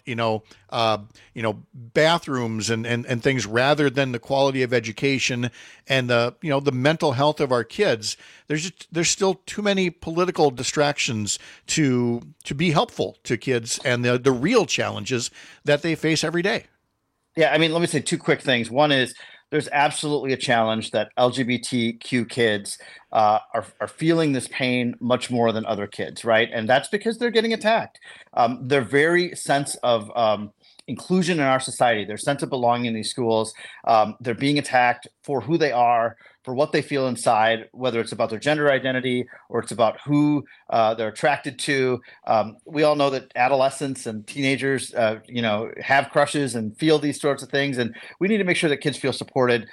bathrooms and things rather than the quality of education and the mental health of our kids. There's still too many political distractions to be helpful to kids and the real challenges that they face every day. Yeah, I mean, let me say two quick things. One is there's absolutely a challenge that LGBTQ kids are feeling this pain much more than other kids, right? And that's because they're getting attacked. Their very sense of inclusion in our society, their sense of belonging in these schools, they're being attacked for who they are, for what they feel inside, whether it's about their gender identity or it's about who they're attracted to. We all know that adolescents and teenagers, have crushes and feel these sorts of things, and we need to make sure that kids feel supported.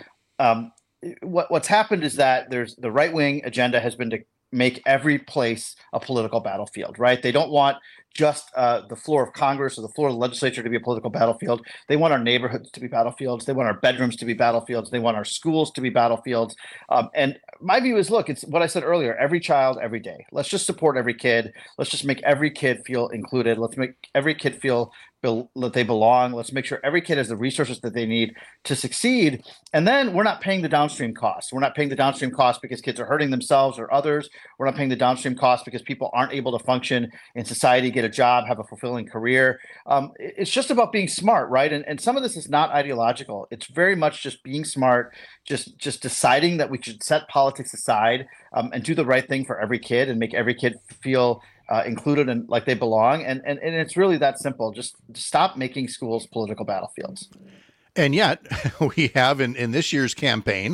What's happened is that there's the right-wing agenda has been to make every place a political battlefield, right? They don't want just the floor of Congress or the floor of the legislature to be a political battlefield. They want our neighborhoods to be battlefields. They want our bedrooms to be battlefields. They want our schools to be battlefields. And my view is, look, it's what I said earlier, every child, every day. Let's just support every kid. Let's just make every kid feel included. Let's make every kid feel that they belong. Let's make sure every kid has the resources that they need to succeed. And then we're not paying the downstream costs. We're not paying the downstream costs because kids are hurting themselves or others. We're not paying the downstream costs because people aren't able to function in society, get a job, have a fulfilling career. It's just about being smart, right? And some of this is not ideological. It's very much just being smart, just deciding that we should set politics aside and do the right thing for every kid and make every kid feel included and like they belong. And it's really that simple. Just stop making schools political battlefields. And yet, we have in this year's campaign,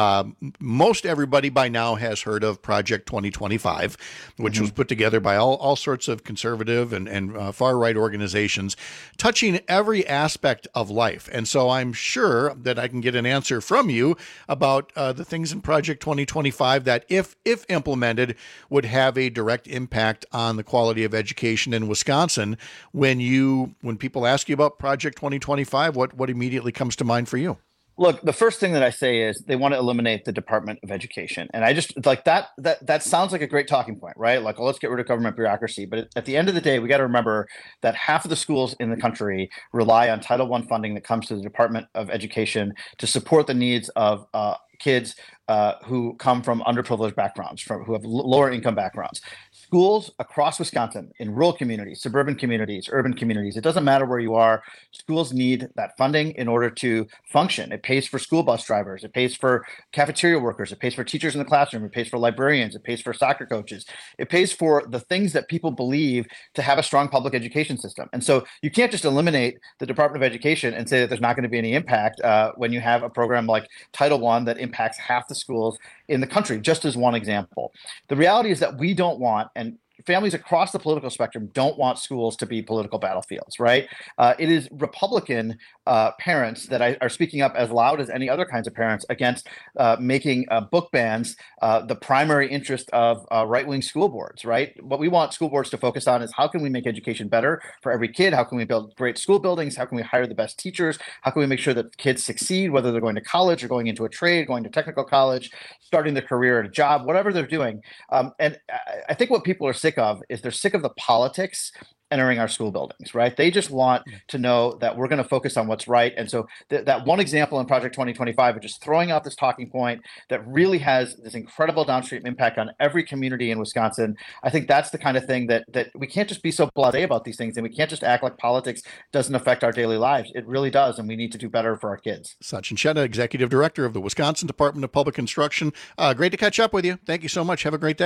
most everybody by now has heard of Project 2025, which was put together by all sorts of conservative and far-right organizations, touching every aspect of life. And so I'm sure that I can get an answer from you about the things in Project 2025 that, if implemented, would have a direct impact on the quality of education in Wisconsin. When people ask you about Project 2025, what immediately comes to mind for you? Look, the first thing that I say is they want to eliminate the Department of Education. And I just like that sounds like a great talking point, right? Like, well, let's get rid of government bureaucracy. But at the end of the day, we got to remember that half of the schools in the country rely on Title I funding that comes to the Department of Education to support the needs of kids who come from underprivileged backgrounds, who have lower income backgrounds. Schools across Wisconsin, in rural communities, suburban communities, urban communities, it doesn't matter where you are, schools need that funding in order to function. It pays for school bus drivers, it pays for cafeteria workers, it pays for teachers in the classroom, it pays for librarians, it pays for soccer coaches, it pays for the things that people believe to have a strong public education system. And so you can't just eliminate the Department of Education and say that there's not going to be any impact when you have a program like Title I that impacts half the schools in the country, just as one example. The reality is that we don't want, and families across the political spectrum don't want schools to be political battlefields, right? It is Republican parents that are speaking up as loud as any other kinds of parents against making book bans the primary interest of right-wing school boards, right? What we want school boards to focus on is how can we make education better for every kid? How can we build great school buildings? How can we hire the best teachers? How can we make sure that kids succeed, whether they're going to college or going into a trade, going to technical college, starting their career at a job, whatever they're doing. And I think what people are sick of is they're sick of the politics entering our school buildings, right? They just want to know that we're going to focus on what's right. And so that one example in Project 2025 of just throwing out this talking point that really has this incredible downstream impact on every community in Wisconsin, I think that's the kind of thing that we can't just be so blasé about these things, and we can't just act like politics doesn't affect our daily lives. It really does, and we need to do better for our kids. Sachin Chheda, Executive Director of the Wisconsin Department of Public Instruction. Great to catch up with you. Thank you so much. Have a great day.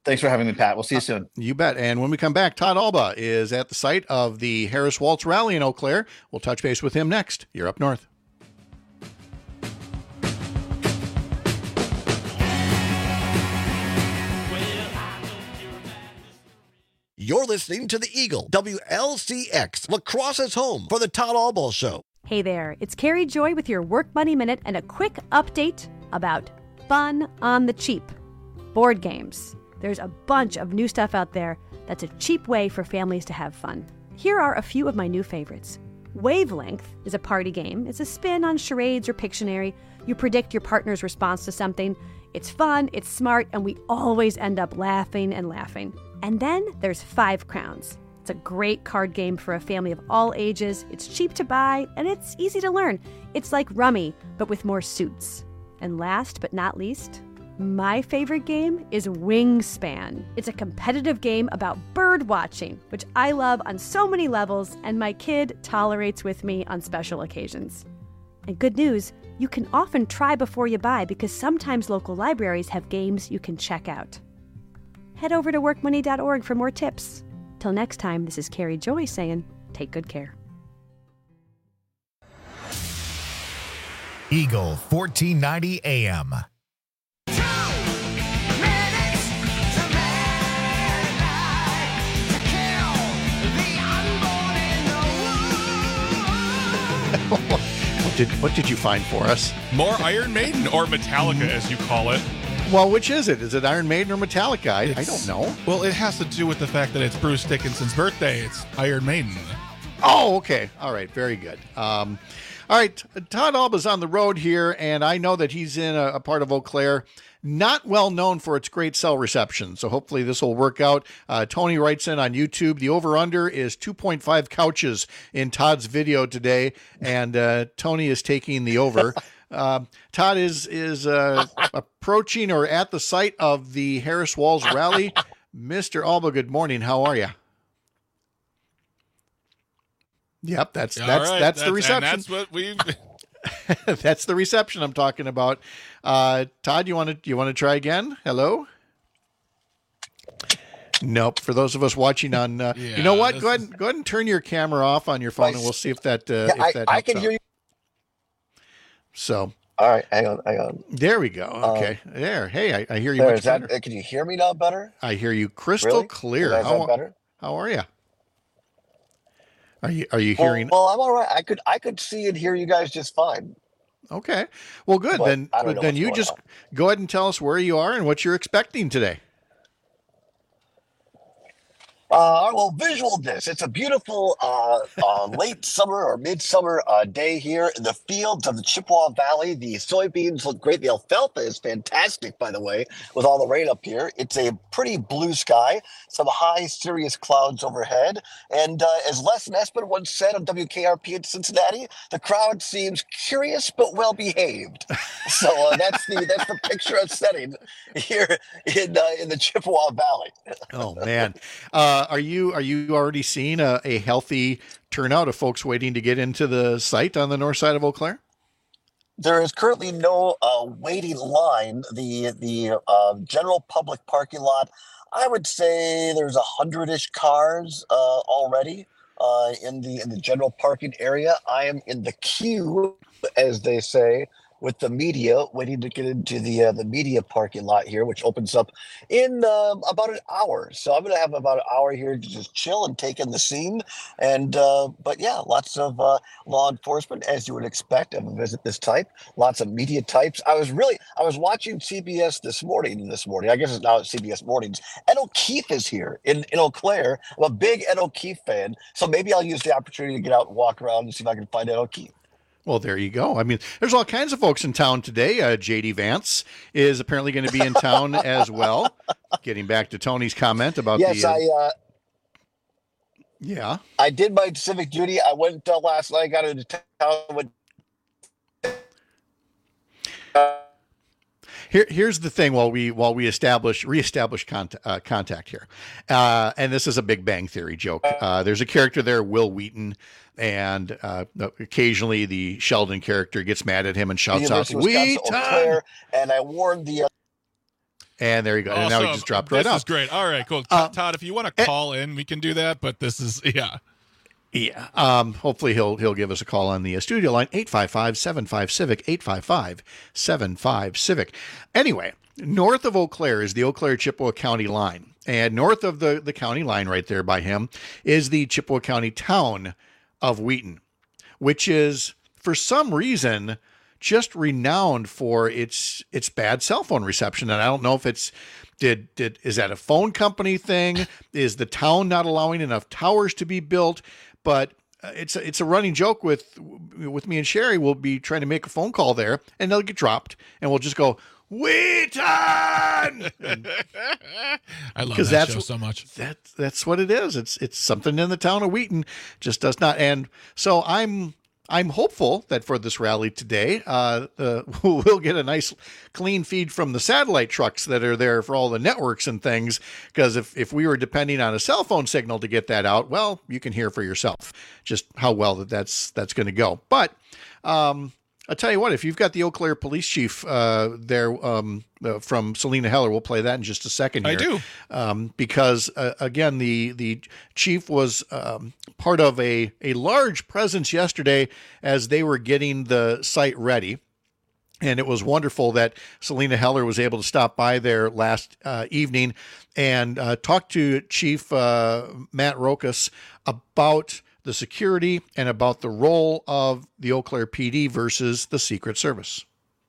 Thanks for having me, Pat. We'll see you soon. You bet. And when we come back, Todd Alba is at the site of the Harris Waltz Rally in Eau Claire. We'll touch base with him next. You're up north. You're listening to the Eagle, WLCX, Lacrosse's home for the Todd Alba Show. Hey there, it's Carrie Joy with your Work Money Minute and a quick update about fun on the cheap. Board games. There's a bunch of new stuff out there that's a cheap way for families to have fun. Here are a few of my new favorites. Wavelength is a party game. It's a spin on charades or Pictionary. You predict your partner's response to something. It's fun, it's smart, and we always end up laughing and laughing. And then there's 5 Crowns. It's a great card game for a family of all ages. It's cheap to buy, and it's easy to learn. It's like Rummy, but with more suits. And last but not least, my favorite game is Wingspan. It's a competitive game about bird watching, which I love on so many levels, and my kid tolerates with me on special occasions. And good news, you can often try before you buy because sometimes local libraries have games you can check out. Head over to workmoney.org for more tips. Till next time, this is Carrie Joy saying, take good care. Eagle 1490 AM. What did you find for us? More Iron Maiden or Metallica, as you call it. Well, which is it? Is it Iron Maiden or Metallica? I don't know. Well, it has to do with the fact that it's Bruce Dickinson's birthday. It's Iron Maiden. Oh, okay. All right. Very good. All right. Todd Alba's on the road here, and I know that he's in a part of Eau Claire not well known for its great cell reception. So hopefully this will work out. Tony writes in on YouTube, the over-under is 2.5 couches in Todd's video today, and Tony is taking the over. Todd is approaching or at the site of the Harris Walls Rally. Mr. Alba, good morning. How are you? Yep, that's the reception. And that's what we've. That's the reception I'm talking about. Todd, you want to try again? Hello. Nope. For those of us watching on, you know what? Go ahead and turn your camera off on your phone, and we'll see if that. I can hear you. So. All right, hang on. There we go. Okay, there. Hey, I hear you there, much better. Can you hear me now better? I hear you crystal clear. Is that better? How are you? Are you hearing? Well, I'm all right. I could see and hear you guys just fine. Okay. Well, good. But then you just go ahead and tell us where you are and what you're expecting today. Well, visual this. It's a beautiful late summer or midsummer day here in the fields of the Chippewa Valley. The soybeans look great. The alfalfa is fantastic, by the way, with all the rain up here. It's a pretty blue sky, some high, serious clouds overhead. And as Les Nessman once said on WKRP in Cincinnati, the crowd seems curious but well behaved. So that's the picture I'm setting here in the Chippewa Valley. Oh man. Are you already seeing a healthy turnout of folks waiting to get into the site on the north side of Eau Claire? There is currently no waiting line. The general public parking lot, I would say there's 100-ish cars already in the general parking area. I am in the queue, as they say, with the media, waiting to get into the media parking lot here, which opens up in about an hour. So I'm going to have about an hour here to just chill and take in the scene. And but yeah, lots of law enforcement, as you would expect of a visit this type. Lots of media types. I was watching CBS this morning. I guess it's now at CBS Mornings. Ed O'Keefe is here in Eau Claire. I'm a big Ed O'Keefe fan, so maybe I'll use the opportunity to get out and walk around and see if I can find Ed O'Keefe. Well, there you go. I mean, there's all kinds of folks in town today. J.D. Vance is apparently going to be in town as well. Getting back to Tony's comment about yeah. I did my civic duty. I went last night. Got into town. Here's the thing. While we reestablish contact here, and this is a Big Bang Theory joke. There's a character there, Will Wheaton, and occasionally the Sheldon character gets mad at him and shouts out, "Wheaton!" And I warned the. And there you go. Awesome. And now he just dropped right This off. is great. All right, cool. Todd, if you want to call in, we can do that. But this is, yeah. Yeah. Hopefully he'll give us a call on the studio line, 855-75-CIVIC, 855-75-CIVIC. Anyway, north of Eau Claire is the Eau Claire-Chippewa County line. And north of the county line right there by him is the Chippewa County town of Wheaton, which is, for some reason, just renowned for its bad cell phone reception. And I don't know if it's is that a phone company thing? Is the town not allowing enough towers to be built? But it's a running joke with me and Sherry. We'll be trying to make a phone call there, and they'll get dropped, and we'll just go, Wheaton! I love that show so much. That's what it is. It's something in the town of Wheaton, just does not. And so I'm hopeful that for this rally today, we'll get a nice clean feed from the satellite trucks that are there for all the networks and things. Because if we were depending on a cell phone signal to get that out, well, you can hear for yourself just how well that's going to go. But I'll tell you what, if you've got the Eau Claire police chief there from Selena Heller, we'll play that in just a second here. I do. Because, again, the chief was part of a large presence yesterday as they were getting the site ready. And it was wonderful that Selena Heller was able to stop by there last evening and talk to Chief Matt Rokas about the security and about the role of the Eau Claire PD versus the Secret Service.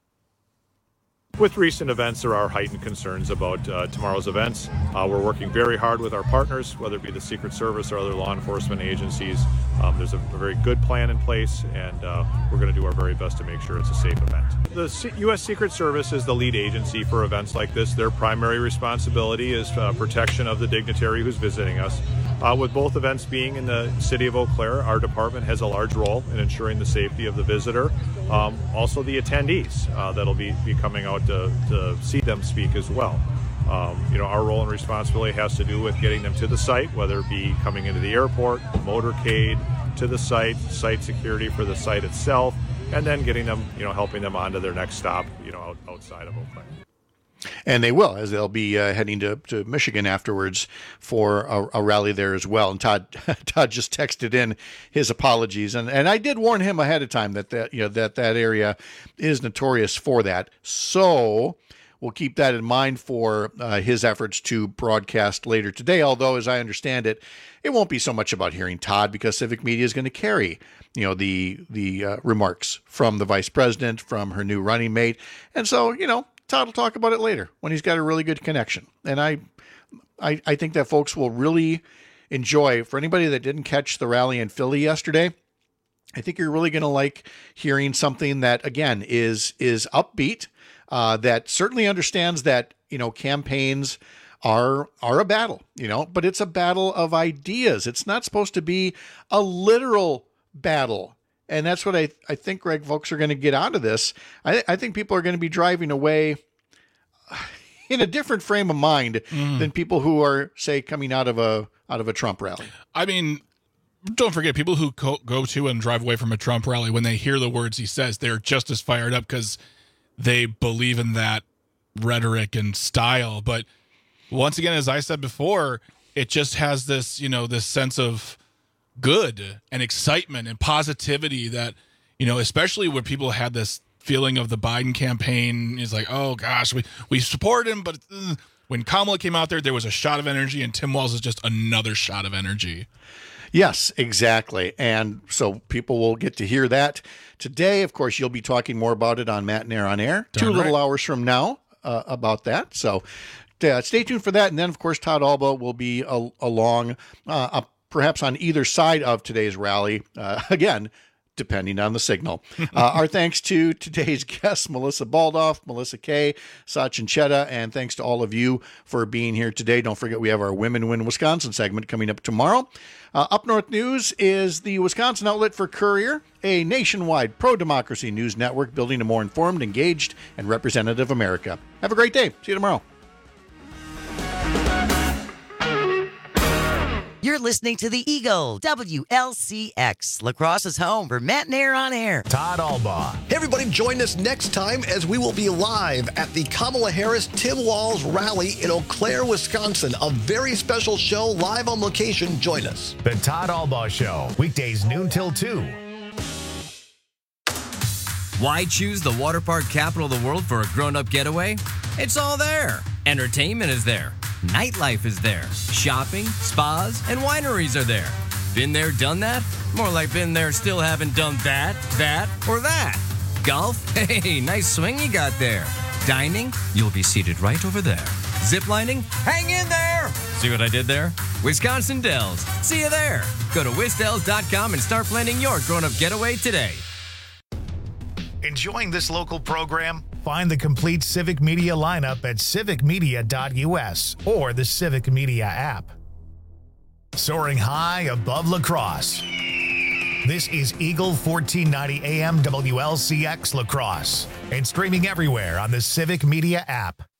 With recent events, there are heightened concerns about tomorrow's events. We're working very hard with our partners, whether it be the Secret Service or other law enforcement agencies. There's a very good plan in place, and we're going to do our very best to make sure it's a safe event. The U.S. Secret Service is the lead agency for events like this. Their primary responsibility is protection of the dignitary who's visiting us. With both events being in the city of Eau Claire, our department has a large role in ensuring the safety of the visitor. Also the attendees that'll be coming out to see them speak as well. Our role and responsibility has to do with getting them to the site, whether it be coming into the airport, motorcade to the site security for the site itself, and then getting them, helping them on to their next stop, outside of Eau Claire. And they will, as they'll be heading to Michigan afterwards for a rally there as well. And Todd just texted in his apologies, and I did warn him ahead of time that area is notorious for that. So we'll keep that in mind for his efforts to broadcast later today. Although, as I understand it, it won't be so much about hearing Todd, because Civic Media is going to carry the remarks from the vice president, from her new running mate, and so Todd will talk about it later when he's got a really good connection. And I think that folks will really enjoy, for anybody that didn't catch the rally in Philly yesterday, I think you're really going to like hearing something that, again, is upbeat, that certainly understands that, campaigns are a battle, but it's a battle of ideas. It's not supposed to be a literal battle. And that's what I think, Greg, folks are going to get out of this. I think people are going to be driving away in a different frame of mind than people who are, say, coming out of a Trump rally. I mean, don't forget, people who go to and drive away from a Trump rally, when they hear the words he says, they're just as fired up because they believe in that rhetoric and style. But once again, as I said before, it just has this, this sense of good and excitement and positivity that, especially when people had this feeling of the Biden campaign is like, oh gosh, we support him, but when Kamala came out there was a shot of energy, and Tim Walz is just another shot of energy. Yes, exactly. And so people will get to hear that today. Of course, you'll be talking more about it on Matt and Air on Air, little hours from now about that. So stay tuned for that. And then, of course, Todd Alba will be along perhaps on either side of today's rally, again, depending on the signal. Our thanks to today's guests, Melissa Baldoff, Melissa Kay, Sachin Chetta, and thanks to all of you for being here today. Don't forget, we have our Women Win Wisconsin segment coming up tomorrow. Up North News is the Wisconsin outlet for Courier, a nationwide pro-democracy news network building a more informed, engaged, and representative America. Have a great day. See you tomorrow. You're listening to the Eagle, WLCX, Lacrosse's home for Matt and Air on Air. Todd Albaugh. Hey, everybody, join us next time as we will be live at the Kamala Harris Tim Walz rally in Eau Claire, Wisconsin. A very special show live on location. Join us. The Todd Albaugh Show, weekdays noon till 2. Why choose the water park capital of the world for a grown-up getaway? It's all there. Entertainment is there. Nightlife is there. Shopping, spas, and wineries are there. Been there, done that? More like been there, still haven't done that, or that. Golf? Hey, nice swing you got there. Dining? You'll be seated right over there. Ziplining? Hang in there! See what I did there? Wisconsin Dells. See you there. Go to wisdells.com and start planning your grown-up getaway today. Enjoying this local program? Find the complete Civic Media lineup at civicmedia.us or the Civic Media app. Soaring high above La Crosse. This is Eagle 1490 AM WLCX La Crosse and streaming everywhere on the Civic Media app.